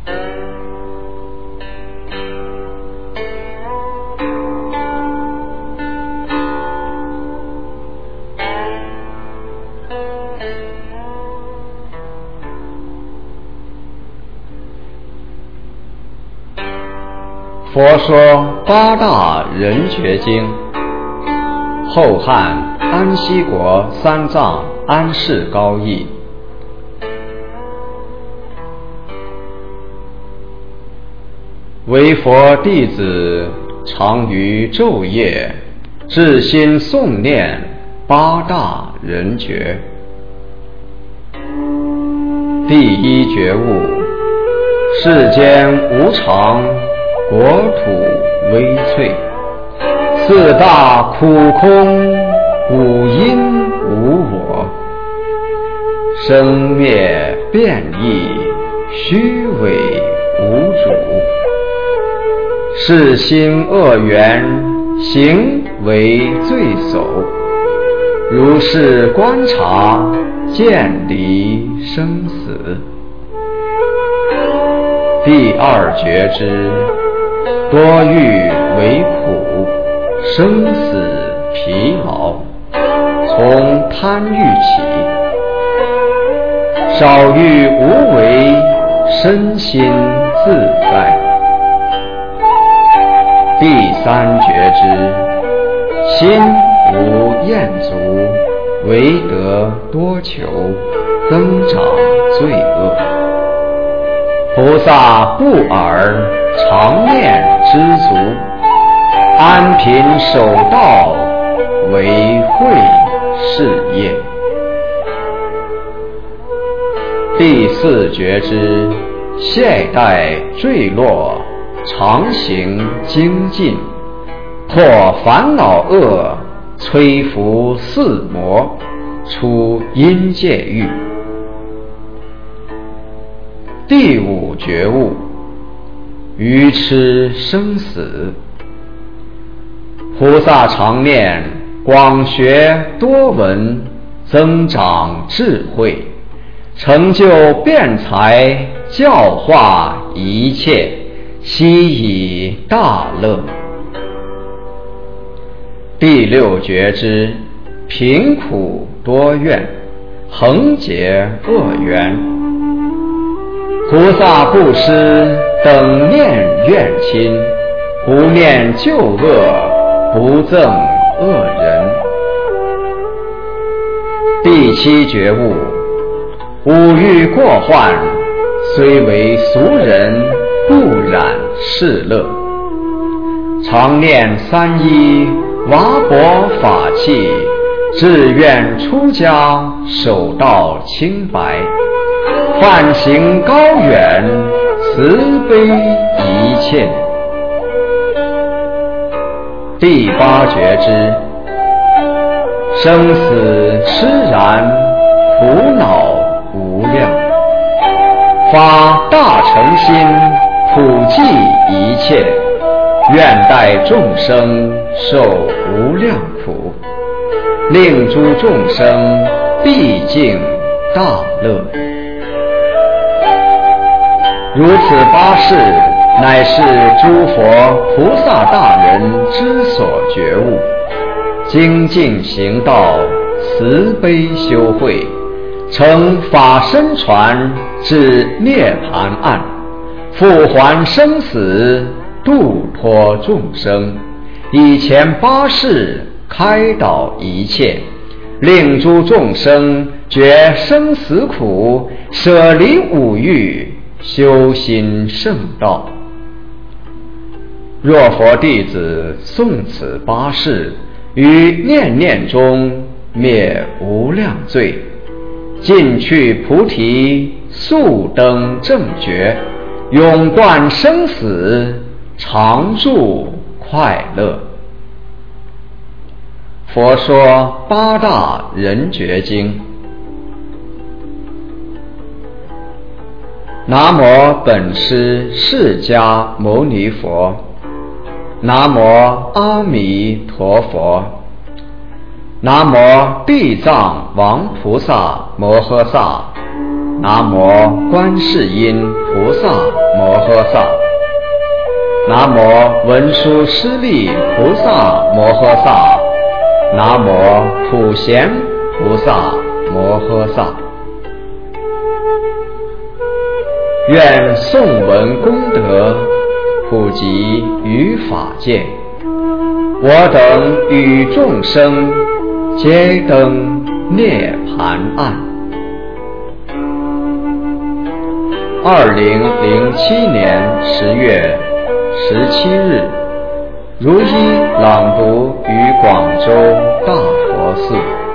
佛说八大人觉经，后汉安息国三藏安世高译。为佛弟子常于昼夜至心诵念八大人觉。第一觉悟：世间无常，国土危脆，四大苦空，五因无我，生灭变异，虚伪无主，世心恶缘，行为罪首，如是观察，见离生死。第二觉知：多欲为苦，生死疲劳，从贪欲起；少欲无为，身心自在。第三觉知：心无厌足，唯得多求，增长罪恶。菩萨不尔常念知足，安贫守道，为慧事业。第四觉知：懈怠坠落，常行精进，破烦恼恶，摧伏四魔，出阴界狱。第五觉悟：愚痴生死。菩萨常念，广学多闻，增长智慧，成就辩才，教化一切，悉以大乐。第六觉知：贫苦多怨，横结恶缘。菩萨布施，等念怨亲，不念旧恶，不憎恶人。第七觉悟：五欲过患，虽为俗人，不染世乐。常念三一，瓦钵法器，志愿出家，守道清白，梵行高远，慈悲一切。第八觉知：生死痴然，苦恼无量，发大诚心，普济一切，愿代众生受无量苦，令诸众生毕竟大乐。如此八事，乃是诸佛菩萨大人之所觉悟，精进行道，慈悲修慧，成法身传至涅盘岸，复还生死，度脱众生，以前八事开导一切，令诸众生觉生死苦，舍离五欲，修心圣道。若佛弟子诵此八事，于念念中灭无量罪，尽去菩提，速登正觉，永断生死，常住快乐。佛说八大人觉经。南无本师释迦牟尼佛，南无阿弥陀佛，南无地藏王菩萨摩诃萨， 南无观世音菩萨摩诃萨，南无文殊师利菩萨摩诃萨，南无普贤菩萨摩诃萨。愿颂闻功德普及于法界，我等与众生皆登涅盘岸。2007年10月17日，如一朗读于广州大佛寺。